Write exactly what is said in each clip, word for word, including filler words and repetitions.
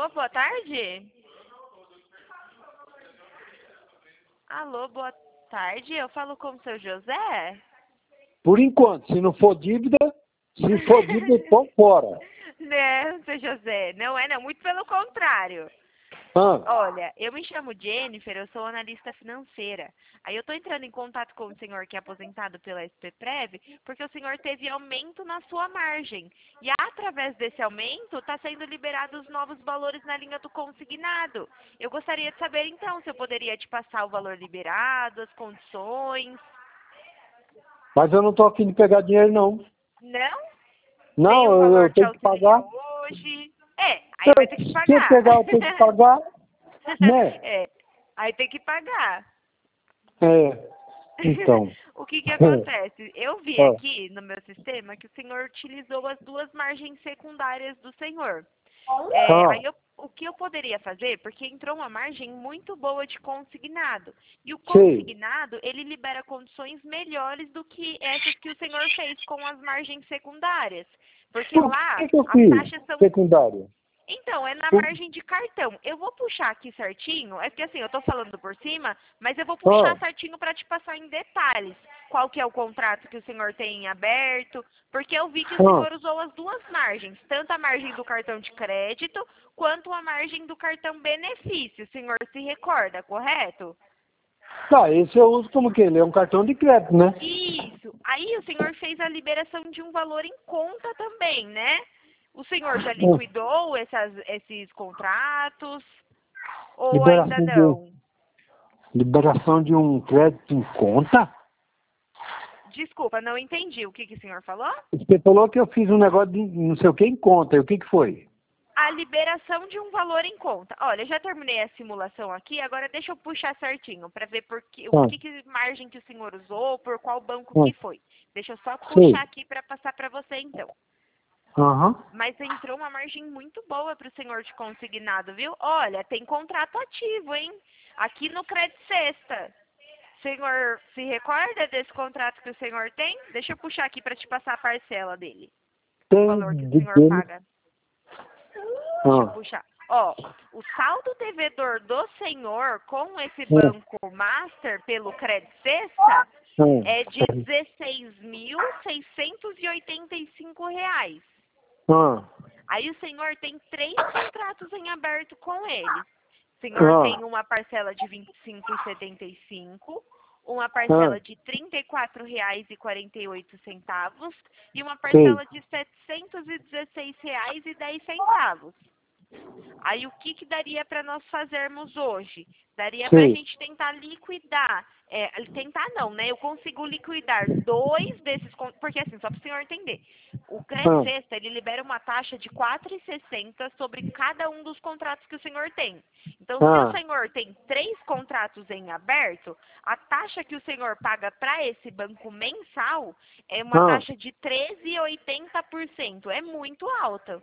Alô, boa tarde? Alô, boa tarde. Eu falo com o seu José? Por enquanto, se não for dívida, se for dívida, eu tô fora. Não, seu José, não é não, muito pelo contrário. Ah, Olha, eu me chamo Jennifer, eu sou analista financeira. Aí eu estou entrando em contato com o senhor que é aposentado pela S P Prev, porque o senhor teve aumento na sua margem. E através desse aumento, está sendo liberados os novos valores na linha do consignado. Eu gostaria de saber então se eu poderia te passar o valor liberado, as condições. mas eu não tô afim de pegar dinheiro, não. Não? Não, Nenhum eu, valor eu te tenho que pagar. auxilia hoje. É, aí vai ter que Se eu pagar. pegar, eu tenho que pagar, né? É, aí tem que pagar. É, então. O que que acontece? Eu vi Ah, aqui no meu sistema que o senhor utilizou as duas margens secundárias do senhor. É, ah, aí eu- o que eu poderia fazer? Porque entrou uma margem muito boa de consignado. E o sei. consignado, ele libera condições melhores do que essas que o senhor fez com as margens secundárias. Porque Por lá que, que eu as fiz taxas são. secundário? Então, é na Por- margem de cartão. Eu vou puxar aqui certinho, é porque assim, eu tô falando por cima, mas eu vou Ah, puxar certinho para te passar em detalhes qual que é o contrato que o senhor tem em aberto, porque eu vi que o ah. senhor usou as duas margens, tanto a margem do cartão de crédito, quanto a margem do cartão benefício. O senhor se recorda, correto? Tá, esse eu uso como que? Ele é um cartão de crédito, né? Isso. Aí o senhor fez a liberação de um valor em conta também, né? O senhor já Ah, liquidou essas, esses contratos? Ou ainda liberação de, não? liberação de um crédito em conta? Desculpa, não entendi. O que, que o senhor falou? Você falou que eu fiz um negócio de não sei o que em conta. E o que que foi? A liberação de um valor em conta. Olha, eu já terminei a simulação aqui, agora deixa eu puxar certinho para ver por que, o Ah, que, que margem que o senhor usou, por qual banco ah, que foi. Deixa eu só puxar sei. aqui para passar para você então. Aham. Mas entrou uma margem muito boa para o senhor de consignado, viu? Olha, tem contrato ativo, hein? Aqui no Crédito Sexta. O senhor se recorda desse contrato que o senhor tem? Deixa eu puxar aqui para te passar a parcela dele. O Tem valor que o de senhor dele. paga. Deixa eu Ah, puxar. Ó, o saldo devedor do senhor com esse ah, banco master pelo Crédito Sexta é de ah, dezesseis mil seiscentos e oitenta e cinco reais. ah, Aí o senhor tem três contratos em aberto com eles. O senhor ah, tem uma parcela de vinte e cinco reais e setenta e cinco, uma ah, parcela de trinta e quatro reais e quarenta e oito centavos e uma sei, parcela de setecentos e dezesseis reais e dez centavos. Aí o que, que daria para nós fazermos hoje? Daria para a sei. gente tentar liquidar, é, tentar não, né? Eu consigo liquidar dois desses, con- porque assim, só para o senhor entender, o Crédito Ah, Sexta, ele libera uma taxa de quatro reais e sessenta centavos sobre cada um dos contratos que o senhor tem. Então, se o ah, senhor tem três contratos em aberto, a taxa que o senhor paga para esse banco mensal é uma ah, taxa de treze vírgula oitenta por cento. É muito alta.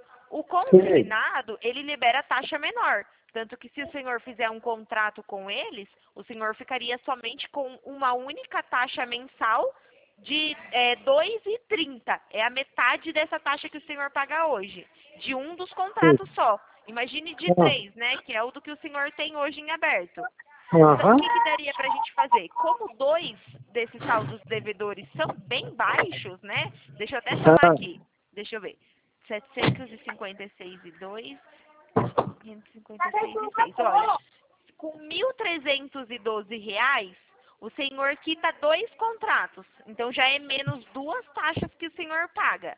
O sei. consignado, ele libera taxa menor. Tanto que se o senhor fizer um contrato com eles, o senhor ficaria somente com uma única taxa mensal de é, dois reais e trinta centavos. É a metade dessa taxa que o senhor paga hoje. De um dos Sei. contratos só. Imagine de Ah, três, né? Que é o do que o senhor tem hoje em aberto. Então, o aham. que, que daria para a gente fazer? Como dois desses saldos devedores são bem baixos, né? Deixa eu até somar Ah, aqui. Deixa eu ver. setecentos e cinquenta e seis e dois, quinhentos e cinquenta e seis e seis. Olha, com mil trezentos e doze reais, o senhor quita dois contratos. Então já é menos duas taxas que o senhor paga.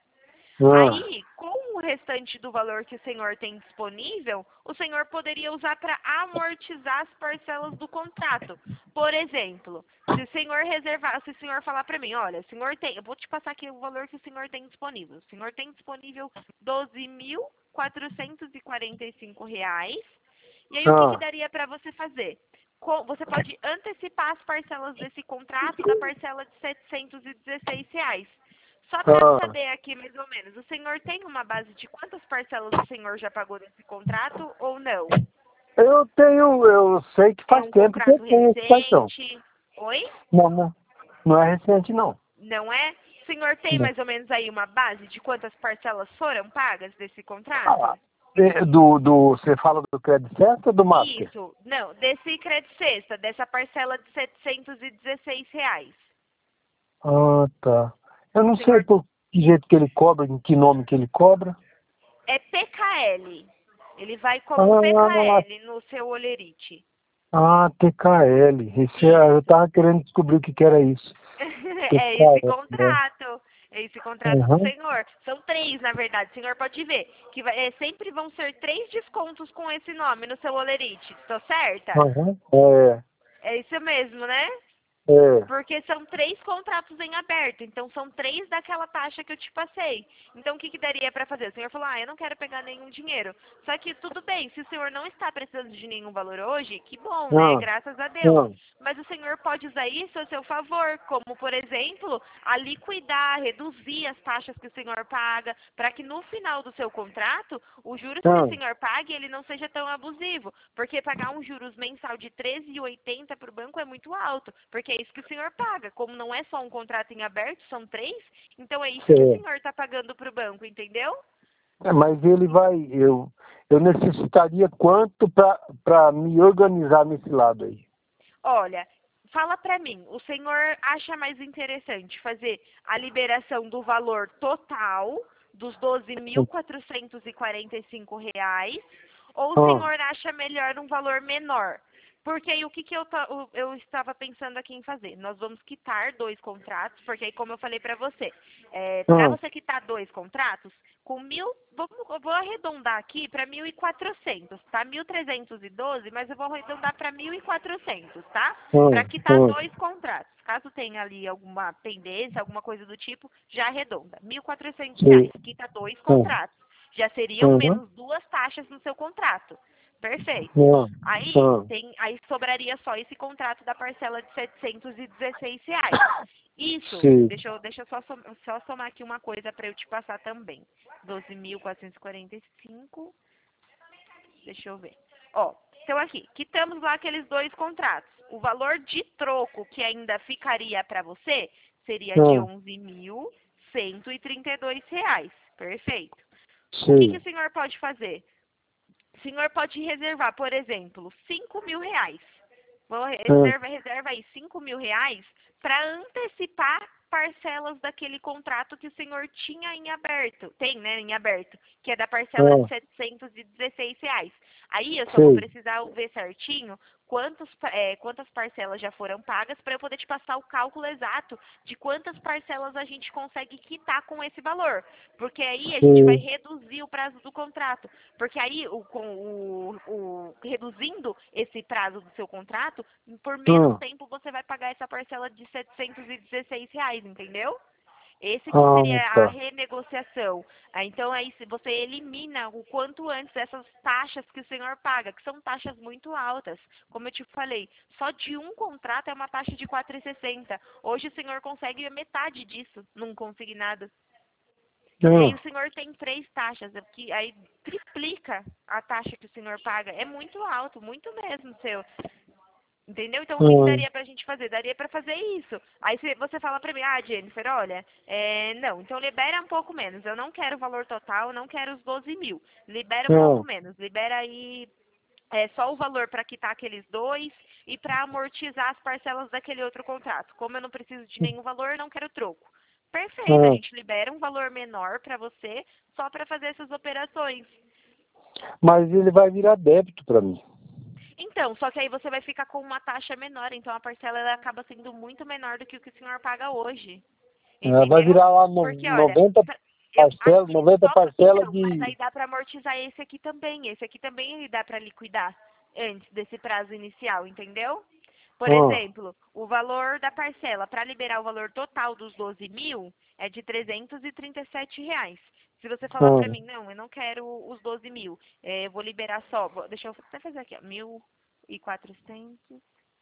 ah, Aí, com o restante do valor que o senhor tem disponível, o senhor poderia usar para amortizar as parcelas do contrato. Por exemplo, se o senhor reservar, se o senhor falar para mim, olha, o senhor tem, eu vou te passar aqui o valor que o senhor tem disponível. O senhor tem disponível doze mil quatrocentos e quarenta e cinco reais. E aí, o que, que ah, daria para você fazer? Co- Você pode antecipar as parcelas desse contrato da parcela de setecentos e dezesseis reais. Só para ah. saber aqui, mais ou menos, o senhor tem uma base de quantas parcelas o senhor já pagou desse contrato ou não? Eu tenho, eu sei que É faz um tempo que eu contrato tenho esse cartão. recente? Oi? Não, não, não é recente, não. Não é? O senhor tem Não. mais ou menos aí uma base de quantas parcelas foram pagas desse Ah, contrato? É, Do, do, você fala do Crédito Sexta ou do Master? Isso, não, desse crédito sexta, dessa parcela de setecentos e dezesseis reais. Ah, tá. Eu não O sei senhor por que jeito que ele cobra, em que nome que ele cobra. é P K L. Ele vai como um Ah, P K L no seu olerite. ah, T K L. Esse, é- eu Isso. tava querendo descobrir o que que era isso. É esse T K L, né? contrato. É esse contrato do Uhum. senhor. São três, na verdade. O senhor pode ver que vai- é, sempre vão ser três descontos com esse nome no seu olerite. Estou certa? Uhum. É, É isso mesmo, né? é. Porque são três contratos em aberto, então são três daquela taxa que eu te passei. Então o que, que daria para fazer? O senhor falou, ah, eu não quero pegar nenhum dinheiro. Só que tudo bem, se o senhor não está precisando de nenhum valor hoje, que bom, né? Ah, Graças a Deus. ah, Mas o senhor pode usar isso a seu favor, como por exemplo, a liquidar, reduzir as taxas que o senhor paga, para que no final do seu contrato, o juros que o ah, senhor pague, ele não seja tão abusivo. Porque pagar um juros mensal de treze reais e oitenta centavos para o banco é muito alto, porque é isso que o senhor paga. Como não é só um contrato em aberto, são três, então é isso que o é. senhor está pagando para o banco, entendeu? É, mas ele vai, eu, eu necessitaria quanto para me organizar nesse lado aí? Olha, fala para mim, o senhor acha mais interessante fazer a liberação do valor total dos doze mil quatrocentos e quarenta e cinco reais ou o Ah, senhor acha melhor um valor menor? Porque aí o que, que eu, ta- o- eu estava pensando aqui em fazer? Nós vamos quitar dois contratos, porque aí como eu falei para você, para ah, você quitar dois contratos, com mil, vamos, eu vou arredondar aqui para mil e quatrocentos, tá? Mil trezentos e doze, mas eu vou arredondar para mil e quatrocentos, tá? Para ah, quitar ah, dois contratos. Caso tenha ali alguma pendência, alguma coisa do tipo, já arredonda. Mil e quatrocentos reais, sei. quita dois Ah, contratos. Já seriam uhum, menos duas taxas no seu contrato. Perfeito. ah, Aí, ah, tem, aí sobraria só esse contrato da parcela de setecentos e dezesseis reais. Isso, sei. deixa eu, deixa eu só, som- só somar aqui uma coisa para eu te passar também. doze mil quatrocentos e quarenta e cinco, deixa eu ver. Ó, então aqui, quitamos lá aqueles dois contratos. O valor de troco que ainda ficaria para você seria de Ah, onze mil cento e trinta e dois reais. Perfeito. O que, que sei. o senhor pode fazer? O senhor pode reservar, por exemplo, cinco mil reais. Vou Ah, reserva, reserva aí cinco mil reais para antecipar parcelas daquele contrato que o senhor tinha em aberto, tem, né, em aberto, que é da parcela de ah, setecentos e dezesseis reais. Aí eu só vou sei. precisar ver certinho quantos, é, quantas parcelas já foram pagas para eu poder te passar o cálculo exato de quantas parcelas a gente consegue quitar com esse valor. Porque aí a gente vai Sei. reduzir o prazo do contrato. Porque aí, o, com o, o- reduzindo esse prazo do seu contrato, por menos Ah, tempo você vai pagar essa parcela de setecentos e dezesseis reais, entendeu? Esse que ah, seria a tá. renegociação. Ah, então aí se você elimina o quanto antes essas taxas que o senhor paga, que são taxas muito altas. Como eu te falei, só de um contrato é uma taxa de quatro reais e sessenta centavos. Hoje o senhor consegue metade disso num consignado. E aí o Ah, senhor tem três taxas, é que aí triplica a taxa que o senhor paga. É muito alto, muito mesmo, seu. Entendeu? Então, o que, que ah, daria pra gente fazer? Daria pra fazer isso. Aí se você fala pra mim, ah, Jennifer, olha, é, não, então libera um pouco menos. Eu não quero o valor total, eu não quero os doze mil. Libera um pouco ah, menos. Libera aí é, só o valor para quitar aqueles dois e para amortizar as parcelas daquele outro contrato. Como eu não preciso de nenhum valor, eu não quero troco. Perfeito, a ah. gente libera um valor menor para você só para fazer essas operações. Mas ele vai virar débito para mim. Então, só que aí você vai ficar com uma taxa menor, então a parcela ela acaba sendo muito menor do que o que o senhor paga hoje. Ah, vai Entendeu? virar lá no, Porque, olha, noventa pra- eu parcelas, aqui noventa só. parcelas Então, mas de. aí dá para amortizar esse aqui também. Esse aqui também ele dá para liquidar antes desse prazo inicial, entendeu? Por Ah, exemplo, o valor da parcela para liberar o valor total dos doze mil é de trezentos e trinta e sete reais. Se você falar para ah, mim, não, eu não quero os doze mil, é, eu vou liberar só, vou- deixa eu até fazer aqui, ó, mil e quatrocentos.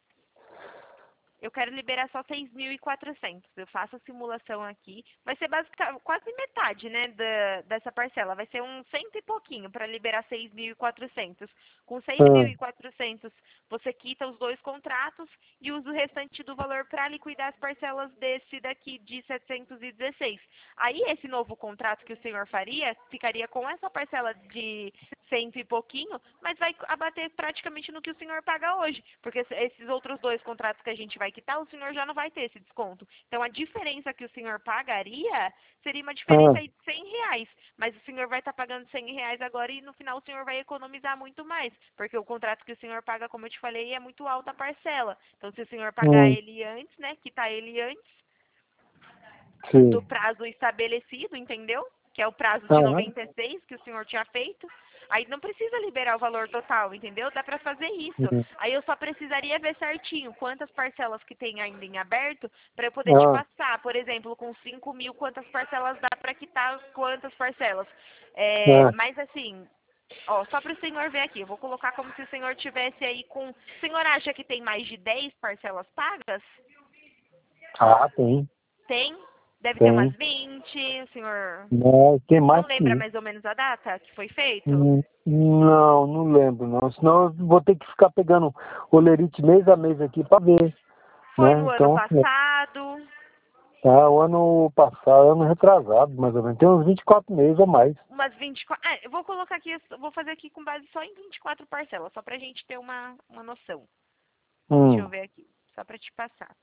Eu quero liberar só seis mil e quatrocentos. Eu faço a simulação aqui. Vai ser basicamente quase metade, né, da, dessa parcela. Vai ser um cento e pouquinho para liberar seis mil e quatrocentos. Com seis mil ah, e quatrocentos, você quita os dois contratos e usa o restante do valor para liquidar as parcelas desse daqui de setecentos e dezesseis. Aí esse novo contrato que o senhor faria ficaria com essa parcela de cento e pouquinho, mas vai abater praticamente no que o senhor paga hoje. Porque esses outros dois contratos que a gente vai quitar, o senhor já não vai ter esse desconto. Então, a diferença que o senhor pagaria seria uma diferença Ah, aí de cem reais. Mas o senhor vai estar pagando cem reais agora e no final o senhor vai economizar muito mais. Porque o contrato que o senhor paga, como eu te falei, é muito alta a parcela. Então, se o senhor pagar hum, ele antes, né, quitar ele antes do sim. prazo estabelecido, entendeu? Que é o prazo de Aham. noventa e seis que o senhor tinha feito. Aí não precisa liberar o valor total, entendeu? Dá pra fazer isso. Hum. Aí eu só precisaria ver certinho quantas parcelas que tem ainda em aberto para eu poder te Ah, passar. Por exemplo, com cinco mil, quantas parcelas dá para quitar quantas parcelas. É, ah, mas assim, ó, só para o senhor ver aqui, eu vou colocar como se o senhor tivesse aí com... O senhor acha que tem mais de dez parcelas pagas? ah, tem, Tem? Deve ter umas tem. vinte, o senhor Não, tem não mais que lembra isso. mais ou menos a data que foi feito? Hum, Não, não lembro não. Senão eu vou ter que ficar pegando olerite mês a mês aqui para ver, Foi né? no ano Então, passado? tá, o ano passado, ano retrasado, mais ou menos. Tem uns vinte e quatro meses ou mais. Umas vinte e quatro. Ah, eu vou colocar aqui, eu vou fazer aqui com base só em vinte e quatro parcelas, só pra gente ter uma, uma noção. Deixa eu Hum. ver aqui, só pra te passar.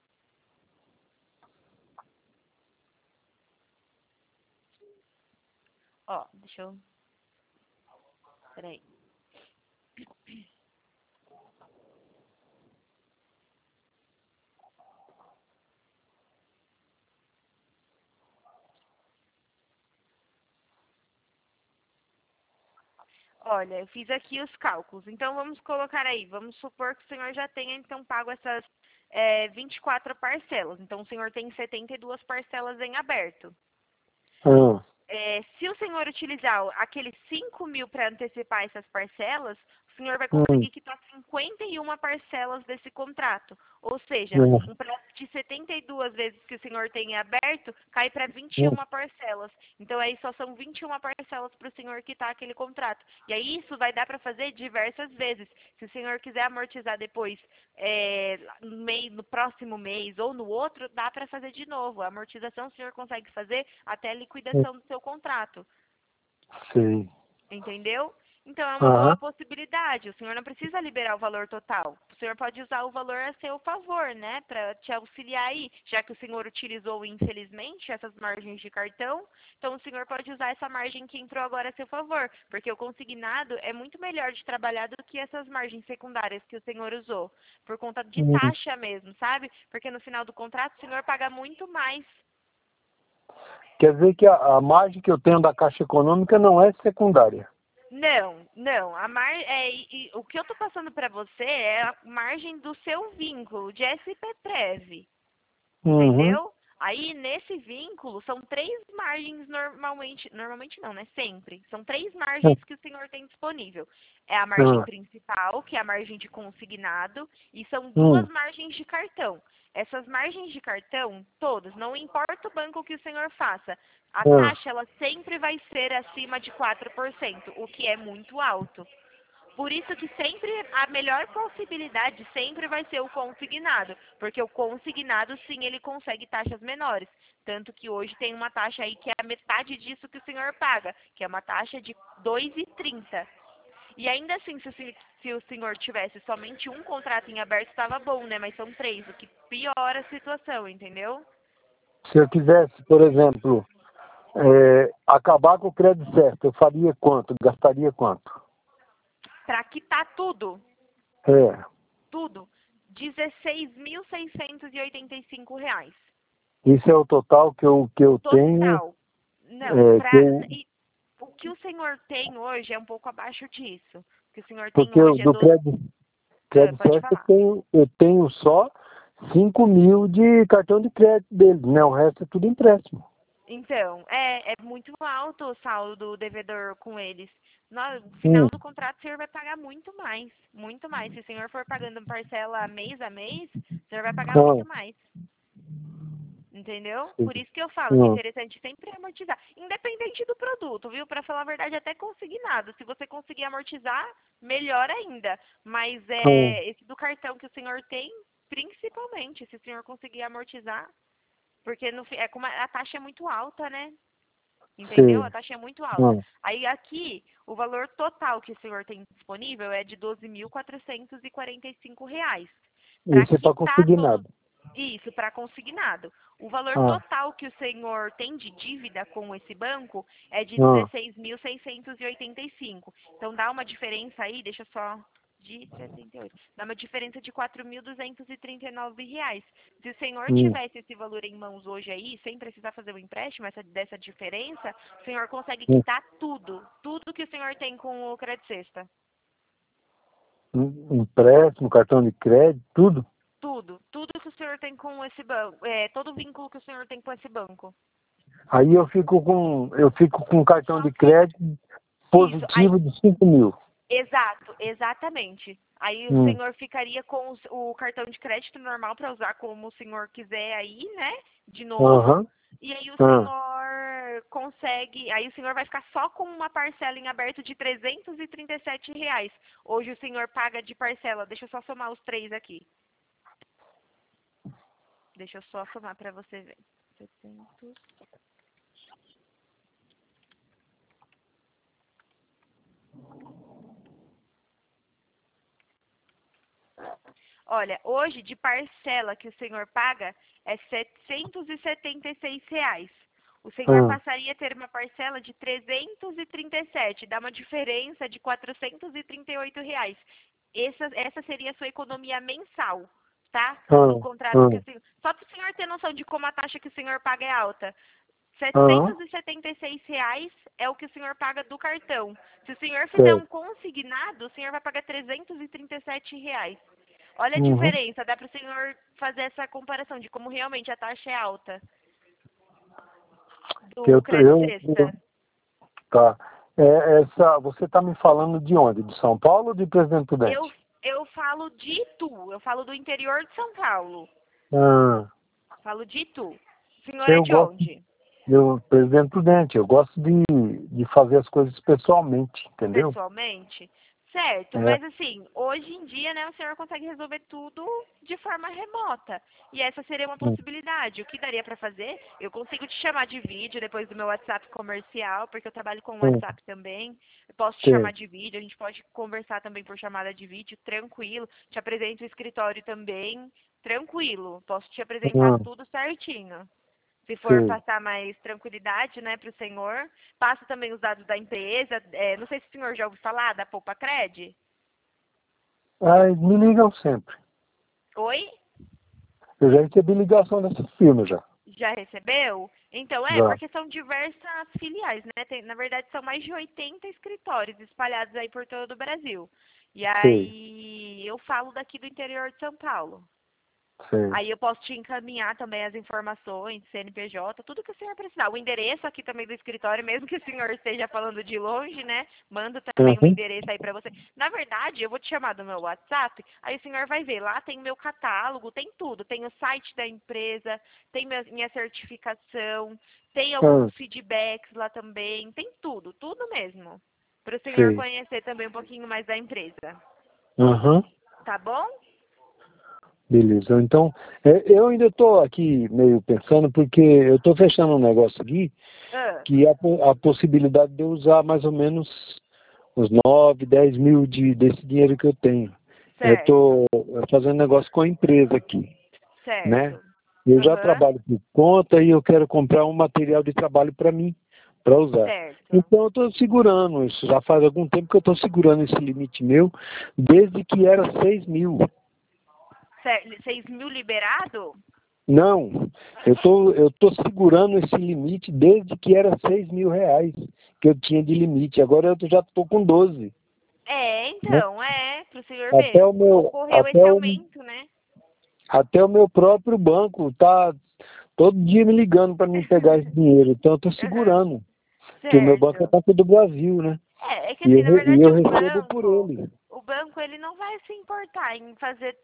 Ó, deixa eu. Peraí. Olha, eu fiz aqui os cálculos. Então vamos colocar aí. Vamos supor que o senhor já tenha então pago essas é, vinte e quatro parcelas. Então o senhor tem setenta e duas parcelas em aberto. Ah, É, se o senhor utilizar aqueles cinco mil para antecipar essas parcelas, o senhor vai hum, conseguir quitar cinquenta e uma parcelas desse contrato. Ou seja, hum, um prazo de setenta e duas vezes que o senhor tem aberto, cai para vinte e hum, uma parcelas. Então aí só são vinte e uma parcelas para o senhor quitar aquele contrato. E aí isso vai dar para fazer diversas vezes. Se o senhor quiser amortizar depois, é, no, mês, no próximo mês ou no outro, dá para fazer de novo. A amortização o senhor consegue fazer até a hum, liquidação do seu contrato. sei. Entendeu? Então é uma boa Aham. possibilidade. O senhor não precisa liberar o valor total. O senhor pode usar o valor a seu favor, né? Para te auxiliar aí. Já que o senhor utilizou, infelizmente, essas margens de cartão, então o senhor pode usar essa margem que entrou agora a seu favor. Porque o consignado é muito melhor de trabalhar do que essas margens secundárias que o senhor usou. Por conta de Hum. taxa mesmo, sabe? Porque no final do contrato o senhor paga muito mais. Quer dizer que a, a margem que eu tenho da Caixa Econômica não é secundária. Não, não. A mar... é, e- e o que eu tô passando para você é a margem do seu vínculo de S P Prev, Uhum. entendeu? Aí nesse vínculo são três margens normalmente, normalmente não, né? Sempre. São três margens que o senhor tem disponível. É a margem Ah, principal, que é a margem de consignado, e são duas hum, margens de cartão. Essas margens de cartão, todas, não importa o banco que o senhor faça, a ah, taxa ela sempre vai ser acima de quatro por cento, o que é muito alto. Por isso que sempre a melhor possibilidade sempre vai ser o consignado, porque o consignado sim ele consegue taxas menores, tanto que hoje tem uma taxa aí que é a metade disso que o senhor paga, que é uma taxa de dois e trinta. E ainda assim, se, o se- se o senhor tivesse somente um contrato em aberto, estava bom, né? Mas são três, o que piora a situação, entendeu? se eu quisesse, por exemplo, é, acabar com o crédito certo, eu faria quanto? Gastaria quanto? Para quitar tudo, É, tudo, dezesseis mil seiscentos e oitenta e cinco reais. isso é o total que eu, que O eu tenho, total. Não, é, que pra, eu, e o que o senhor tem hoje é um pouco abaixo disso. O que o senhor tem porque eu, hoje é do doze. crédito, Ah, crédito pode certo eu falar. tenho, eu tenho só cinco mil de cartão de crédito dele, né? O resto é tudo empréstimo. Então, é, é muito alto o saldo do devedor com eles. No Hum, final do contrato, o senhor vai pagar muito mais. Muito mais. Se o senhor for pagando parcela mês a mês, o senhor vai pagar ah, muito mais. Entendeu? sim. Por isso que eu falo que é Hum, interessante sempre amortizar. Independente do produto, viu? Pra falar a verdade, até consignado. Se você conseguir amortizar, melhor ainda. Mas hum. é esse do cartão que o senhor tem, principalmente, se o senhor conseguir amortizar, porque no, fi- é como a a taxa é muito alta, né? Entendeu? Sei. A taxa é muito alta. Ah, Aí aqui, o valor total que o senhor tem disponível é de doze mil quatrocentos e quarenta e cinco reais. Para isso é para quitar todo consignado. isso, para consignado. O valor Ah, total que o senhor tem de dívida com esse banco é de ah, dezesseis mil seiscentos e oitenta e cinco. Então dá uma diferença aí, deixa eu só de setenta e oito. Dá uma diferença de quatro mil duzentos e trinta e nove reais. Se o senhor hum, tivesse esse valor em mãos hoje aí, sem precisar fazer o empréstimo, essa, dessa diferença, o senhor consegue hum. quitar tudo. Tudo que o senhor tem com o Credit Sexta. Em- Empréstimo, cartão de crédito, tudo. Tudo. Tudo que o senhor tem com esse banco. É, todo o vínculo que o senhor tem com esse banco. Aí eu fico com, eu fico com um cartão Só de que crédito isso, aí, positivo de cinco mil. exato, exatamente. Aí o Hum, senhor ficaria com os- o cartão de crédito normal para usar como o senhor quiser aí, né? De novo. aham, E aí o ah, senhor consegue, aí o senhor vai ficar só com uma parcela em aberto de trezentos e trinta e sete reais. Hoje o senhor paga de parcela, deixa eu só somar os três aqui. Deixa eu só somar para você ver. setecentos. Olha, hoje de parcela que o senhor paga é setecentos e setenta e seis reais. O senhor ah, passaria a ter uma parcela de trezentos e trinta e sete, dá uma diferença de quatrocentos e trinta e oito reais. Essa, essa seria a sua economia mensal, tá? ah, No contrato que ah, o senhor... Só para o senhor ter noção de como a taxa que o senhor paga é alta. ah, setecentos e setenta e seis reais é o que o senhor paga do cartão. Se o senhor fizer um certo. consignado, o senhor vai pagar trezentos e trinta e sete reais. Olha a Uhum. diferença, dá para o senhor fazer essa comparação de como realmente a taxa é alta do Eu, Credit eu, eu, Sexta. tá. É, essa, você está me falando de onde? De São Paulo ou de Presidente Eu, Prudente? eu falo de Itu, eu falo do interior de São Paulo. Ah, Falo de Itu. O senhor é eu de gosto, onde? eu, Presidente Prudente, eu gosto de, de fazer as coisas pessoalmente, entendeu? Pessoalmente? Certo, É, mas assim, hoje em dia, né, o senhor consegue resolver tudo de forma remota. E essa seria uma hum, possibilidade. O que daria para fazer? Eu consigo te chamar de vídeo depois do meu WhatsApp comercial, porque eu trabalho com o hum, WhatsApp também. Eu posso te chamar sei. de vídeo, a gente pode conversar também por chamada de vídeo, tranquilo. Te apresento o escritório também, tranquilo. Posso te apresentar Ah, tudo certinho. Se for sei. passar mais tranquilidade, né, para o senhor. Passa também os dados da empresa. É, não sei se o senhor já ouviu falar da Poupa Cred. Ai, me ligam sempre. Oi? Eu já recebi ligação dessa firma já. Já recebeu? Então, é, Já. porque são diversas filiais, né? Tem, na verdade, são mais de oitenta escritórios espalhados aí por todo o Brasil. E Sei, aí, eu falo daqui do interior de São Paulo. sei. Aí eu posso te encaminhar também as informações, C N P J, tudo que o senhor precisar. O endereço aqui também do escritório, mesmo que o senhor esteja falando de longe, né? Mando também um Uhum. endereço aí pra você. Na verdade, eu vou te chamar do meu WhatsApp, aí o senhor vai ver, lá tem meu catálogo, tem tudo. Tem o site da empresa, tem minha minha certificação, tem Ah, alguns feedbacks lá também, tem tudo, tudo mesmo. Para o senhor sei. conhecer também um pouquinho mais da empresa. Aham. Tá bom? Beleza. Então, é, eu ainda estou aqui meio pensando, porque eu estou fechando um negócio aqui, Ah, que há po- a possibilidade de eu usar mais ou menos uns nove, dez mil de, desse dinheiro que eu tenho. Eu certo, estou fazendo negócio com a empresa aqui, né? certo. Eu já Aham. trabalho por conta e eu quero comprar um material de trabalho para mim, para usar. Certo. Então eu estou segurando, isso já faz algum tempo que eu estou segurando esse limite meu, desde que era seis mil. Cer- Seis mil liberado? Não, eu tô, eu tô segurando esse limite desde que era seis mil reais que eu tinha de limite. Agora eu já estou com doze, É, né? então, é, para o senhor Até ver. o meu, Ocorreu até esse o, aumento, né? até o meu próprio banco tá todo dia me ligando para me pegar esse dinheiro. Então eu estou Aham. segurando, porque o meu banco é Certo. Banco do Brasil, né? É, é que E assim, eu, na re- e verdade eu o recebo por banco, ele. o banco ele não vai se importar em fazer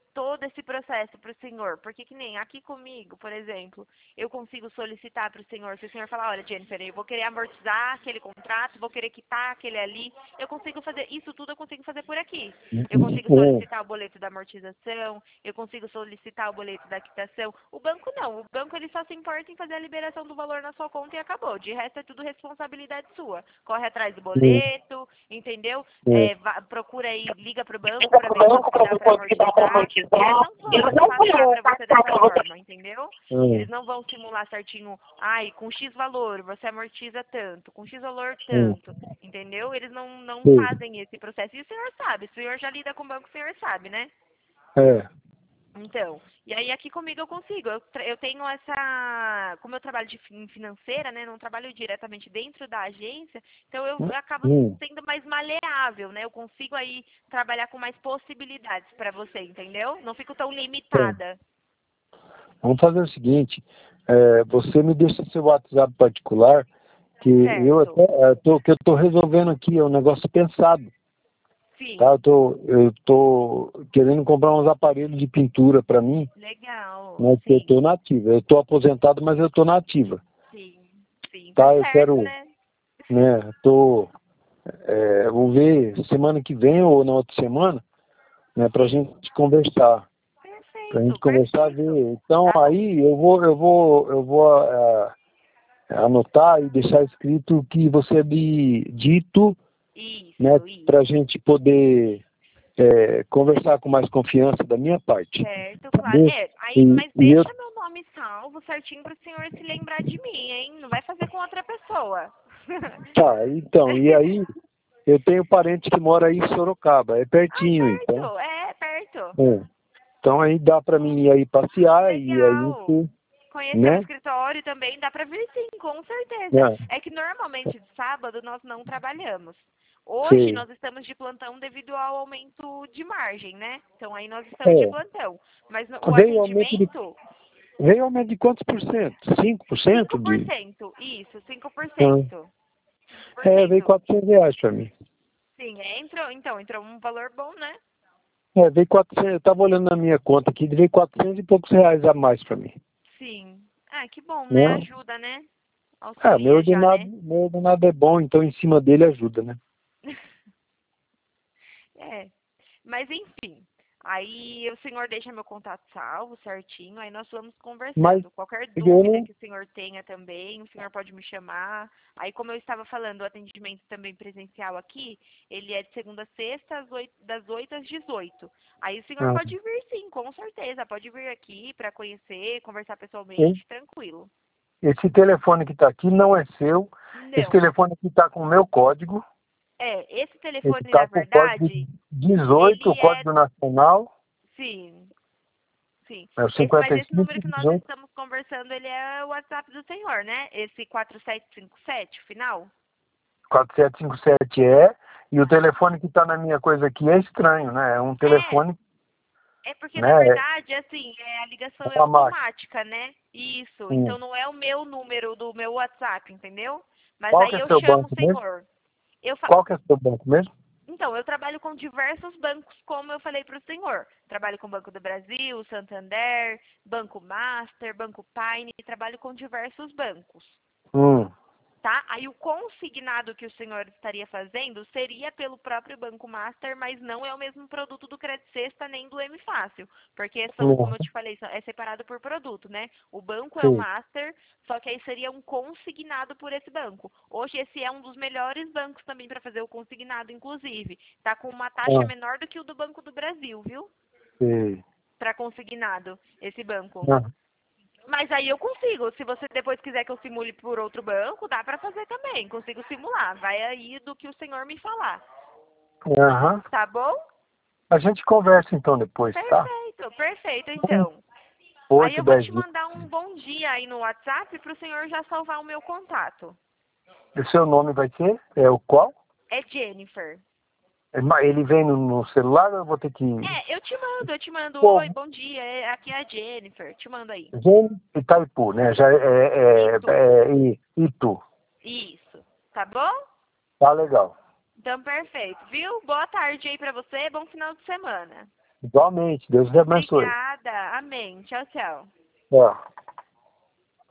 todo esse processo para o senhor, porque que nem aqui comigo, por exemplo, eu consigo solicitar para o senhor, se o senhor falar, olha, Jennifer, eu vou querer amortizar aquele contrato, vou querer quitar aquele ali, eu consigo fazer, isso tudo eu consigo fazer por aqui. Eu consigo solicitar o boleto da amortização, eu consigo solicitar o boleto da quitação. O banco não, o banco ele só se importa em fazer a liberação do valor na sua conta e acabou. De resto é tudo responsabilidade sua. Corre atrás do boleto, entendeu? É, vá, procura aí, liga pro banco para ver quanto que dá para amortizar. Eles não vão passar para você dessa forma, entendeu? Hum. Eles não vão simular certinho, ai, com X valor você amortiza tanto, com X valor Hum. tanto, entendeu? Eles não, não Sim. fazem esse processo. E o senhor sabe, o senhor já lida com o banco, o senhor sabe, né? É. Então, e aí aqui comigo eu consigo, eu, tra- eu tenho essa, como eu trabalho de fin- financeira, né, não trabalho diretamente dentro da agência, então eu acabo Hum. sendo mais maleável, né, eu consigo aí trabalhar com mais possibilidades para você, entendeu? Não fico tão limitada. Vamos fazer o seguinte, é, você me deixa seu WhatsApp particular, que eu Certo. até é, tô, que eu estou resolvendo aqui, é um negócio pensado. Sim, Tá? Eu tô, eu tô querendo comprar uns aparelhos de pintura para mim, legal, mas eu sim, estou nativa. Eu estou aposentado, mas eu estou nativa. sim, sim, tá Tá? Eu certo, quero, né? né, tô, é, vou ver semana que vem ou na outra semana, né, para a Sim, gente conversar. Pra gente perfeito, conversar, perfeito. ver. Então Tá bom. aí eu vou, eu vou, eu vou ah, anotar e deixar escrito que você me dito, né, Isso, para a isso. gente poder é, conversar com mais confiança da minha parte. Certo, Tá claro. bom? É, aí, E, mas e eu, deixa meu nome salvo certinho para o senhor se lembrar de mim, hein? Não vai fazer com outra pessoa. tá, então, e aí eu tenho parente que mora aí em Sorocaba, é Ai, pertinho, então. perto, é, perto. É. Então aí dá para mim ir aí passear e aí, Legal. Conhecer o né? escritório também dá para vir sim, com certeza. É, É que normalmente de sábado nós não trabalhamos. Hoje sei. nós estamos de plantão devido ao aumento de margem, né? Então aí nós estamos de É. plantão. Mas no- o Veio aumento de atendimento, Veio aumento de quantos por cento? cinco por cento cinco por de... cento. Isso, cinco por Ah, cento. cinco por é, veio cento. quatrocentos reais para mim. Sim, é, entrou, então, entrou um valor bom, né? É, veio quatrocentos, eu estava olhando na minha conta aqui, veio quatrocentos e poucos reais a mais para mim. Sim. Ah, que bom, né? Né? Ajuda, né? Ah, meu Auxilia já, ordenado, né? meu ordenado é bom, então em cima dele ajuda, né? É. Mas enfim. Aí o senhor deixa meu contato salvo, certinho, aí nós vamos Mas conversando. Qualquer eu dúvida não... que o senhor tenha também, o senhor pode me chamar. Aí, como eu estava falando, o atendimento também presencial aqui, ele é de segunda a sexta, às oito, das oito às dezoito. Aí o senhor Ah, pode vir sim, com certeza. Pode vir aqui para conhecer, conversar hein? pessoalmente, tranquilo. Esse telefone que está aqui não é seu, esse Não. telefone aqui está com o meu código, É, esse esse telefone, está na com o código verdade, dezoito, o ele é. código nacional, Sim, sim. é o Esse, mas cinquenta e esse número cinco que nós dezoito, estamos conversando, ele é o WhatsApp do senhor, né? Esse quatro sete cinco sete, final? quatro sete cinco sete é, e o telefone que está na minha coisa aqui é estranho, né? É um É, telefone, é porque, na né? É verdade, assim, é, a ligação é uma máquina. automática, né? Isso. Hum. Então, não é o meu número do meu WhatsApp, entendeu? Mas Qual que aí é eu seu chamo o banco mesmo? senhor. Eu fa... Qual que é seu banco mesmo? Então, eu trabalho com diversos bancos, como eu falei para o senhor. Trabalho com o Banco do Brasil, Santander, Banco Master, Banco Pine, trabalho com diversos bancos. Hum. Tá? Aí o consignado que o senhor estaria fazendo seria pelo próprio Banco Master, mas não é o mesmo produto do Credit Sexta nem do M Fácil, porque são, como Hum. eu te falei, são- é separado por produto, né? O banco é o Sim. Master, só que aí seria um consignado por esse banco. Hoje esse é um dos melhores bancos também para fazer o consignado, inclusive. Tá com uma taxa Ah, menor do que o do Banco do Brasil, viu? sei. Para consignado, esse banco. Ah, Mas aí eu consigo. Se você depois quiser que eu simule por outro banco, dá pra fazer também. Consigo simular. Vai aí do que o senhor me falar. aham. Tá bom? A gente conversa então depois, tá? Perfeito, perfeito então. Aí Oito, eu vou dez te dias. mandar um bom dia aí no WhatsApp pro senhor já salvar o meu contato. O seu nome vai ser? É o qual? É Jennifer. É ma- Ele vem no, no celular ou eu vou ter que... É, eu te mando, eu te mando. Pô, Oi, bom dia. é- Aqui é a Jennifer. Te mando aí. Gene Itaipu, né? Já é, é, Isso, é, é I- Itu. isso. Tá bom? Tá legal. Então, perfeito. Viu? Boa tarde aí pra você. Bom final de semana. Igualmente. Deus te abençoe. Obrigada. Amém. Tchau, tchau. Tchau.